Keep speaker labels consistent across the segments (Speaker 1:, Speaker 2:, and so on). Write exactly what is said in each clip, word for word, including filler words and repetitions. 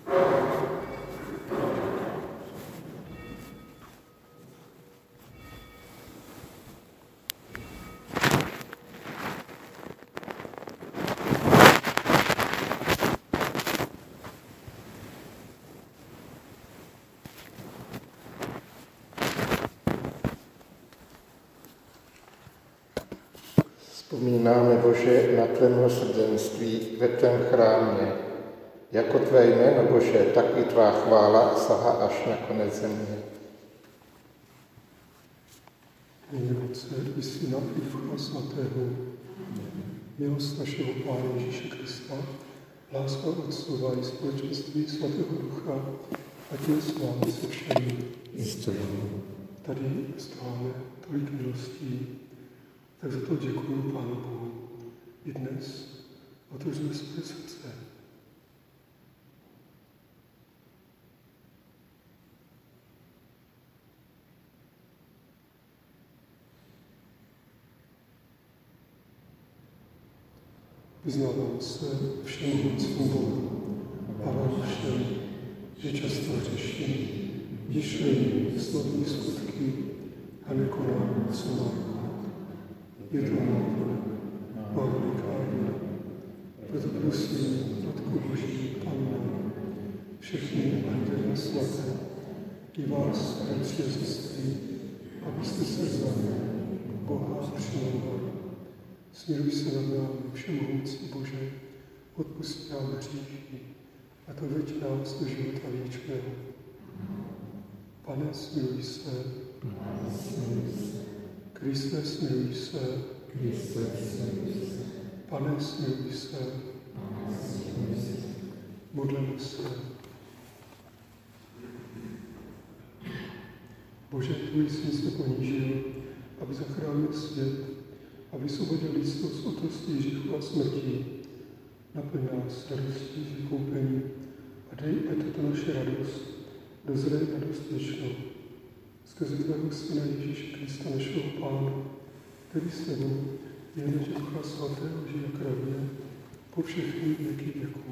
Speaker 1: Vzpomínáme, Bože, na tvé milosrdenství ve tvém chrámě. Jako tvé jméno, Bože, tak i tvá chvála sahá až na konec země.
Speaker 2: Jméno Otce i Syna i Ducha Svatého. Milost našeho Pána Ježíše Krista, láska Otcova i společenství Svatého Ducha, ať je s vámi se všemi. Tady stáváme tolik milostí, tak za to děkuji Pánu Bohu. I dnes otevřeme své srdce. Vyznávám se všemohoucímu Bohu a vám všem, že často hřeším, myšlení, slovní skutky a nekonám, co mám. Je to návod, má velikání. Proto prosím, Matku Boží, Panno, všechny anděle svaté, i vás, bratři a sestry, abyste se vzali Boha přijali. Smiluj se nad námi, všemohoucí Bože, odpusť nám hříchy, a to veď nás do života věčného. Pane, smiluj se. Kriste, smiluj se. Pane, smiluj se. Modleme se. Bože, tvůj syn se ponížil, aby zachránil svět, a vysvobodil lidstvo z otroctví hříchu a smrti. Naplň nás radostí z vykoupení a dej, ať tato naše radost dozraje radost věčnou. Skrze tvého Syna Ježíše Krista, našeho Pána, který s tebou je Ducha Svatého žije a kráľuje po všechny věky věků.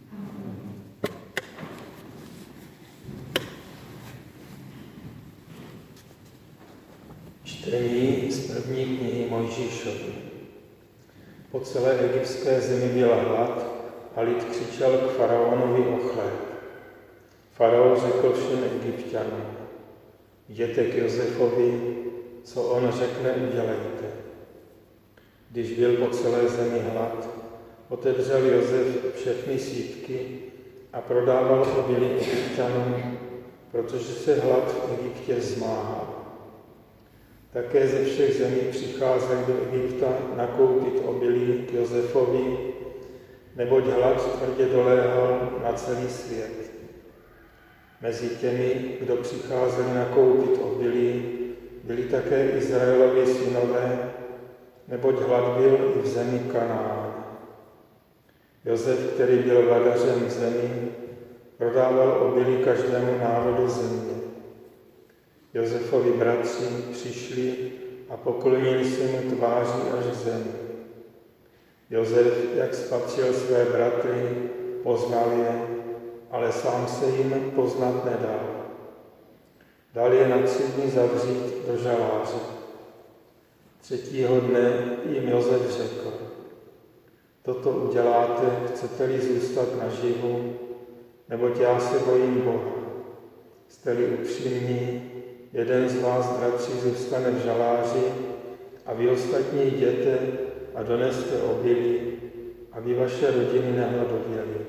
Speaker 3: Čtení z první knihy Mojžíšovy. Po celé egyptské zemi byla hlad a lid křičel k faraonovi o chléb. Faraon řekl všem Egypťanům: jděte k Josefovi, co on řekne, udělejte. Když byl po celé zemi hlad, otevřel Josef všechny sýpky a prodával obilí Egypťanům, protože se hlad v Egyptě zmáhal. Také ze všech zemí přicházeli do Egypta nakoupit obilí k Josefovi, neboť hlad tvrdě doléhal na celý svět. Mezi těmi, kdo přicházeli nakoupit obilí, byli také Izraelovi synové, neboť hlad byl i v zemi Kanán. Josef, který byl vladařem v zemi, prodával obilí každému národu země. Josefovi bratři přišli a poklonili se mu tváří až k zemi. Josef, jak spatřil své bratry, poznal je, ale sám se jim poznat nedal. Dal je na tři dny zavřít do žaláře. Třetího dne jim Josef řekl: toto uděláte, chcete-li zůstat naživu, neboť já se bojím Boha. Jste-li upřímní, jeden z vás, bratři, zůstane v žaláři a vy ostatní jděte a doneste obilí, aby vaše rodiny nehladověly.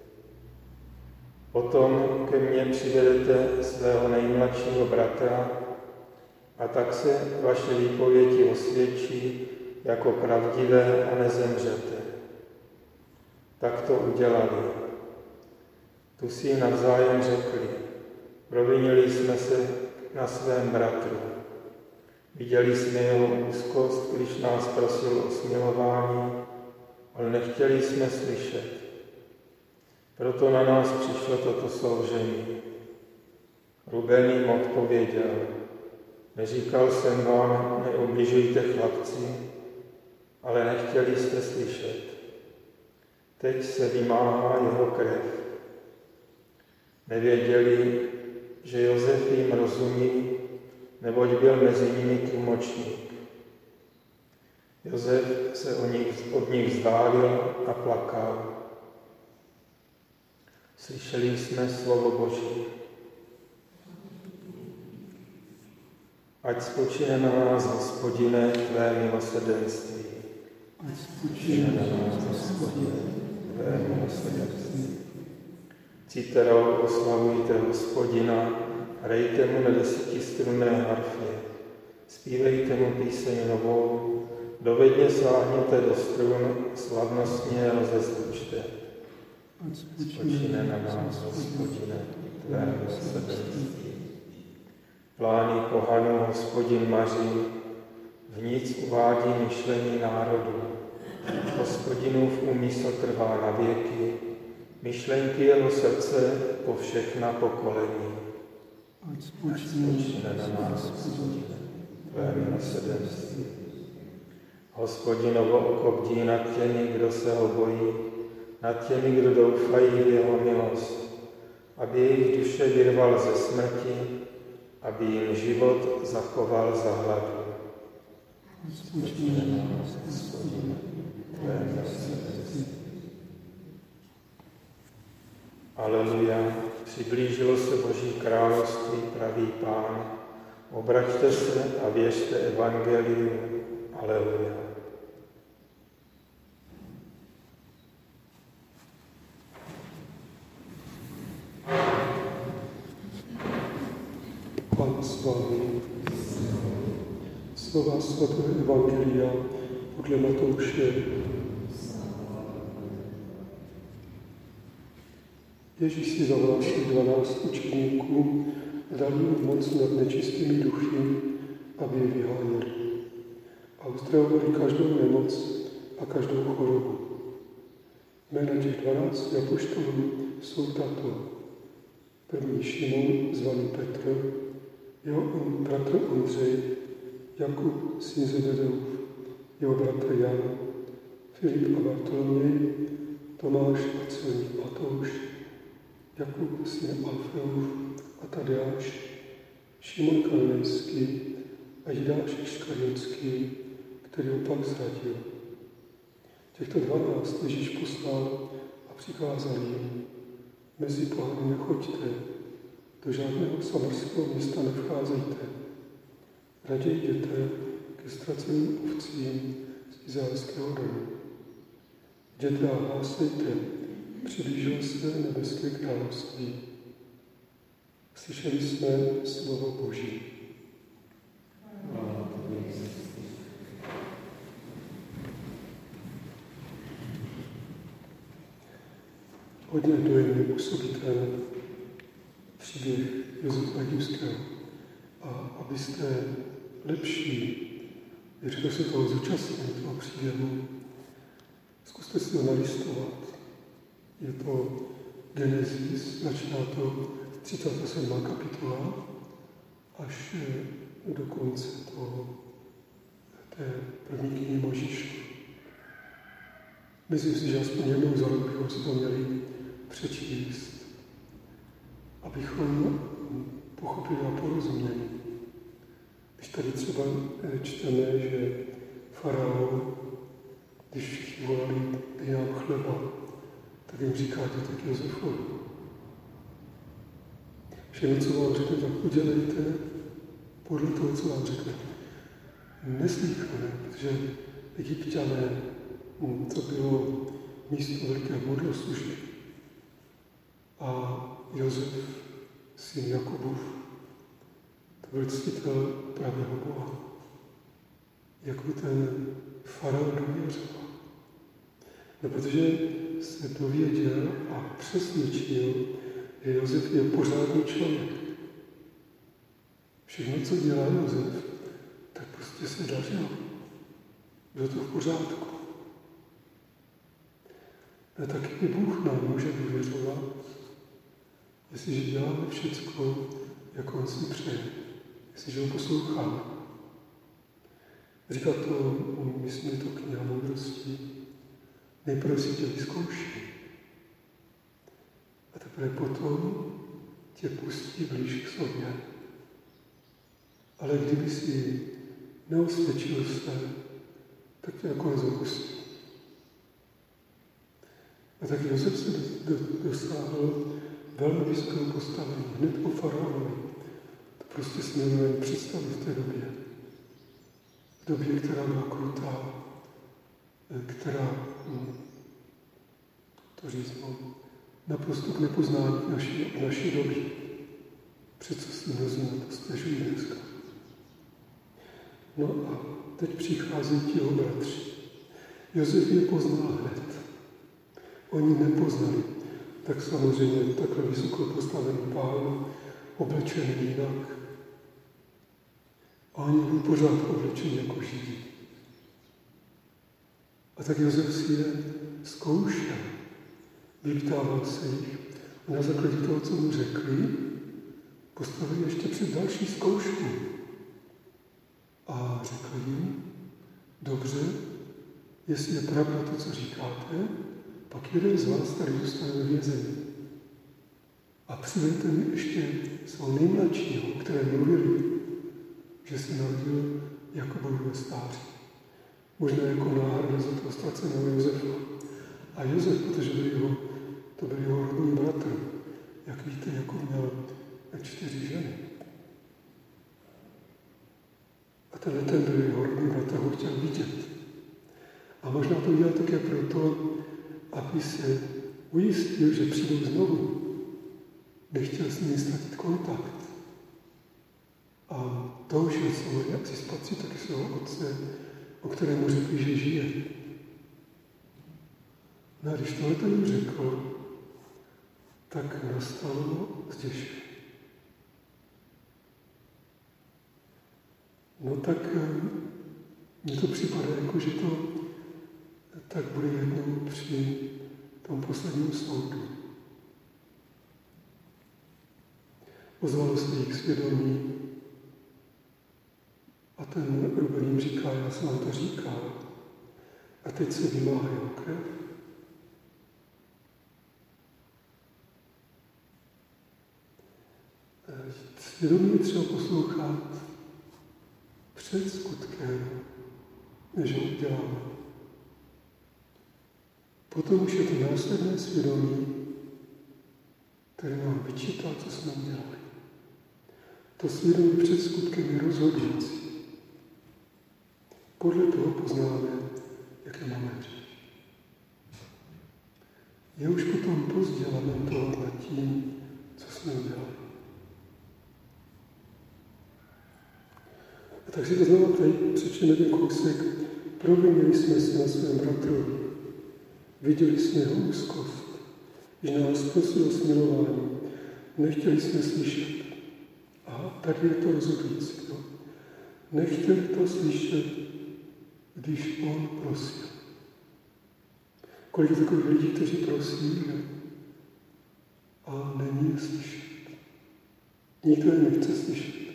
Speaker 3: Potom ke mně přivedete svého nejmladšího bratra a tak se vaše výpovědi osvědčí jako pravdivé a nezemřete. Tak to udělali. Tu si jim navzájem řekli: provinili jsme se na svém bratru. Viděli jsme jeho úzkost, když nás prosil o smilování, ale nechtěli jsme slyšet. Proto na nás přišlo toto soužení. Ruben jim odpověděl: neříkal jsem vám, neubližujte chlapci, ale nechtěli jste slyšet. Teď se vymáhá jeho krev. Nevěděli, že Josef jim rozumí, neboť byl mezi nimi tlumočník. Josef se od nich, od nich vzdálil a plakal. Slyšeli jsme slovo Boží. Ať spočine na nás, Hospodine, tvé milosrdenství.
Speaker 2: Ať spočine na nás, Hospodine, tvé milosrdenství.
Speaker 3: Citerou oslavujte Hospodina, hrajte mu na desetistrunné harfě, zpívejte mu píseň novou, dovedně sáhněte do strun, slavnostně rozezvučte.
Speaker 2: Ať
Speaker 3: Spočine na nás, Hospodine, tvé milosrdenství. Plány pohanů Hospodin maří, v nic uvádí myšlení národů. Hospodinův úmysl trvá na věky, myšlenky jeho srdce po všechna pokolení.
Speaker 2: Ať spočine
Speaker 3: na nás, Hospodine, tvé milosrdenství. Hospodinovo oko bdí nad těmi, kdo se ho bojí, nad těmi, kdo doufají v jeho milost, aby jejich duše vyrval ze smrti, aby jim život zachoval za hladu.
Speaker 2: spočine na nás, Hospodine,
Speaker 3: tvé milosrdenství. Aleluja, přiblížilo se Boží království, pravý Pán. Obraťte se a věřte evangeliu. Aleluja.
Speaker 2: Pán s vámi. Slova svatého evangelia podle Matouše. Ježíš si zavolal svých dvanáct učeníků, dal jim moc nad nečistými duchy, aby je vyháněli. A uzdravovali každou nemoc a každou chorobu. Jména těch dvanácti apoštolů jsou tato. První Šimon, zvaný Petr, jeho bratr Ondřej, Jakub, syn Zebedeův, jeho bratr Jan, Filip a Bartoloměj, Tomáš a celník Matouš, Jakub, syn Alfeův a Tadeáš, Šimon Kananejský a Jidáš Iškariotský, který ho pak zradil. Těchto dvanáct Ježíš poslal a přikázal jim: mezi pohany nechoďte, do žádného samarského města nevcházejte. Raději jděte ke ztraceným ovcím z izraelského domu. Jděte a hlásejte, přiblížilo se nebeské království. Slyšeli jsme slovo Boží. Hodně dojemně působí ten příběh Josefa Egyptského. A abyste lepší věřili se toho zúčastnit, toho příběhu, zkuste si ho nalistovat. Je to Genesis, začíná to třicátá sedmá kapitola až do konce toho, té první knihy Mojžíše. Myslím si, že aspoň jednou za rok bychom si to měli přečíst, abychom pochopili a porozuměli. Když tady třeba čteme, že faraon, když všichni volali, dej nám chleba, tak jim říká, jděte k Josefovi. Všechno, co vám řekne, tak udělejte podle toho, co vám řekne. Neslýchané, protože Egypťané, to bylo místo velké modloslužby. A Josef, syn Jakubův, to byl ctitel pravého Boha. Jak by ten faraon důvěřoval. No, protože se dověděl a přesvědčil, že Josef je pořádný člověk. Všechno, co dělá Josef, tak prostě se dařilo. Bylo to v pořádku. A taky Bůh nám může důvěřovat, jestliže děláme všecko, jak on si přeje, jestliže ho posloucháme. Říká to, myslím, je to kniha moudrosti, nejprve si tě vyzkouší. A teprve potom tě pustí blíž k sobě. Ale kdyby si neosvědčil se, tak tě nakonec opustí. A tak Josef se dosáhl velmi vysokého postavení, hned po faraonovi. To prostě si nemůžeme představit v té době. V době, která byla krutá, která, to říct, naprosto k nepoznání v naší, v naší době. Přece si mnozí na to stěžují dneska. No a teď přichází ti jeho bratři. Josef je poznal hned. Oni nepoznali. Tak samozřejmě takhle vysoko postavený pán, oblečený jinak. A oni byli pořád oblečení jako Židi. A tak Josef si je zkoušel. Vyptával se jich. A na základě toho, co mu řekli, postavili ještě před další zkoušku. A řekl jim, dobře, jestli je pravda to, co říkáte, pak jeden z vás tady zůstane ve vězení. A přivedete mi ještě svého nejmladšího, které mluvili, že se narodil Jakubovi ve stáří. Možná jako náhrada za toho ztraceného Josefa. A Josef, protože byl jeho, to byl jeho rodný bratr, jak víte, Jakub měl čtyři ženy. A tenhle ten byl jeho rodný bratr, ho chtěl vidět. A možná to udělal také proto, aby se ujistil, že přijdou znovu. Nechtěl s nimi ztratit kontakt. A toužil samozřejmě asi spatřit taky svého otce, o kterému řekl, že žije. No a když tohle jim řekl, tak nastalo zděšení. No tak mně to připadá jako, že to tak bude jednou při tom posledním soudu. Ozvalo se jich svědomí a ten Ruben jim říká, já jsem vám to říkal a teď se vymáhá jeho krev. Svědomí je třeba poslouchat před skutkem, než ho uděláme. Potom už je to následné svědomí, které nám vyčítá, co jsme udělali. To svědomí před skutkem je rozhodující. Podle toho poznáme, jaké máme hřích. Je už potom pozdě lamentovat nad tím, co jsme udělali. A tak si to znovu tady přečteme ten kousek. Provinili jsme se na svém bratrovi. Viděli jsme jeho úzkost, že nás prosil o smilování. Nechtěli jsme slyšet. A tady je to rozhodující. No? Nechtěli to slyšet, když on prosil. Kolik je takových lidí, kteří prosí a není je slyšet. Nikdo je nechce slyšet.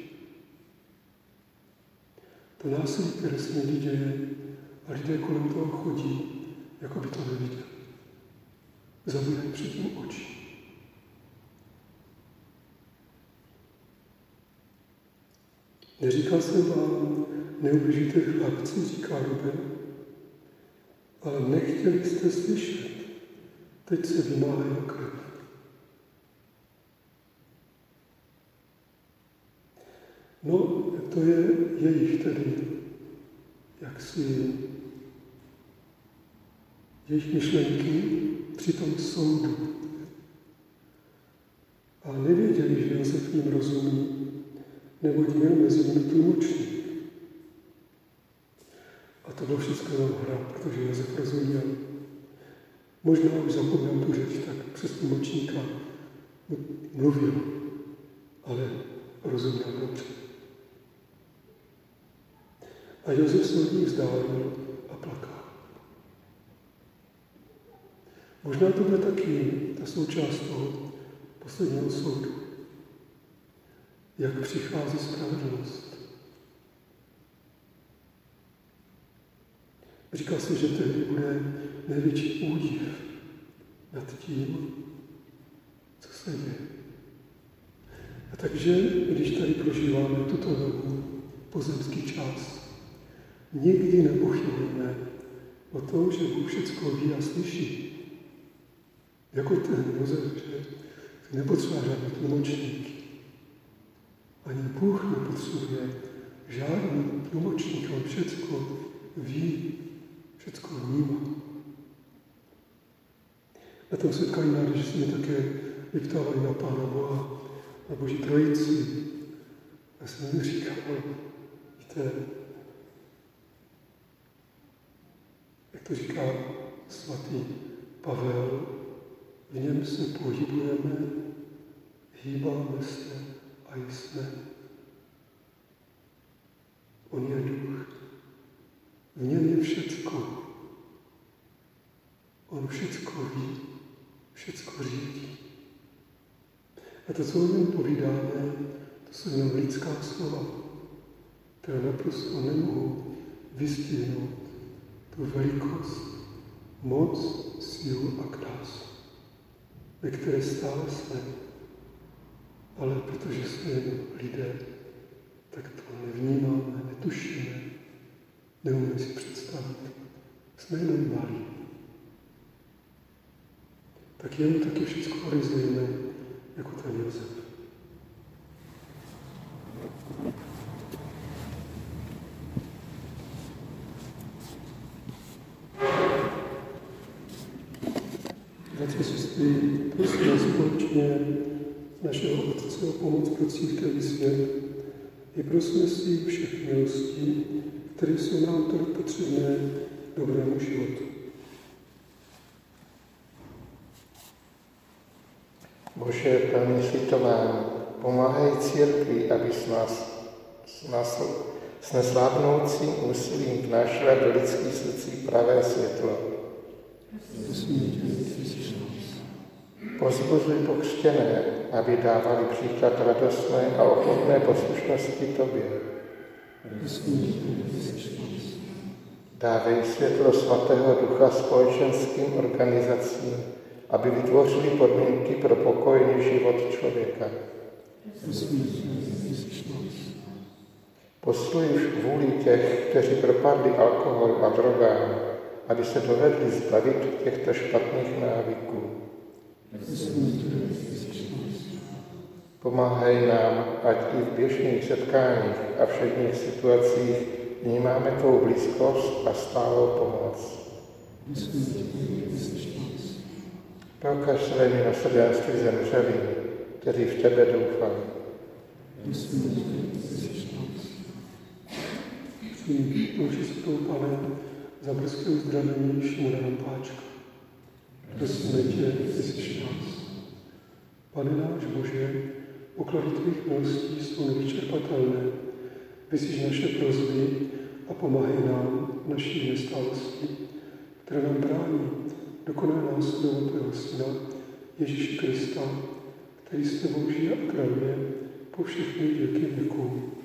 Speaker 2: To násilí, které se někdy děje a lidé kolem toho chodí, jako by to neviděli. Zavírají předtím oči. Neříkal jsem vám, neubližíte chlapci, říká Ruben, ale nechtěli jste slyšet. Teď se vymáhá jeho krev. No, to je jejich tedy, jaksi jejich myšlenky při tom soudu. A nevěděli, že Josef jim rozumí, neboť měl mezi nimi tlumočník. A to bylo všechno jenom hra, protože Josef rozuměl. Možná už zapomněl tu řeč, tak přes tlumočníka mluvil, ale rozuměl dobře. A Josef se od nich vzdálil a plakal. Možná to bude taky ta součást toho posledního soudu. Jak přichází spravedlnost. Říká se, že tehdy bude největší údiv nad tím, co se děje. takže, když tady prožíváme tuto dobu, pozemský čas, nikdy nepochybujeme o tom, že Bůh všecko ví a slyší. Jako ten Josef, že nepotřebuje žádný tlumočník. Ani Bůh nepotřebuje žádný tlumočník, on všecko ví, všecko vnímá. Na tom setkání nádeže jsme také vyptávali na Pána Boha, na Boží trojici. Já jsem jim říkal, víte, jak to říká svatý Pavel, v něm se pohybujeme, hýbáme se a jsme. On je duch. V něm je všecko. On všecko ví, všecko řídí. A to, co o něm povídáme, to jsou jenom lidská slova, která naprosto nemohou vystihnout tu velikost, moc, sílu a krásu, ve které stále jsme. Ale protože jsme jen lidé, tak to nevnímáme, netušíme, neumíme si představit. Jsme jenom malí. Tak jemu taky všechno horizujeme, jako ten Josef. Bratři, sestry, prosím společně našeho Otce o pomoc pro církev i svět i prosíme si všech milostí, které jsou nám tolik potřebné dobrému životu.
Speaker 1: Bože, plný slitování, pomáhej církvi, aby s nás, s nás s neslábnoucím úsilím vnášela do lidských srdcí pravé světlo. Pozbuzuj pokřtěné, aby dávali příklad radostné a ochotné poslušnosti Tobě. Dávej světlo svatého ducha společenským organizacím, aby vytvořili podmínky pro pokojný život člověka. Posluj vůli těch, kteří propadli alkoholu a drogám, aby se dovedli zbavit těchto špatných návyků. Pomáhej nám, ať i v běžných setkáních a všedních situacích vnímáme tvou blízkost a stálou pomoc. Prokaž své milosrdenství zemřelým, kteří v tebe doufali.
Speaker 2: Může se tou, Pane, za brzké uzdravení Šimona Rampáčka. Prosíme tě, ty jsi nás. Pane náš Bože, poklady tvých milostí jsou nevyčerpatelné. Vyslíš naše prosby a pomáhej nám v naší nestálosti, která nám brání dokonale následovat tvého Syna, Ježíše Krista, který s tebou žije a králuje po všechny věky věků.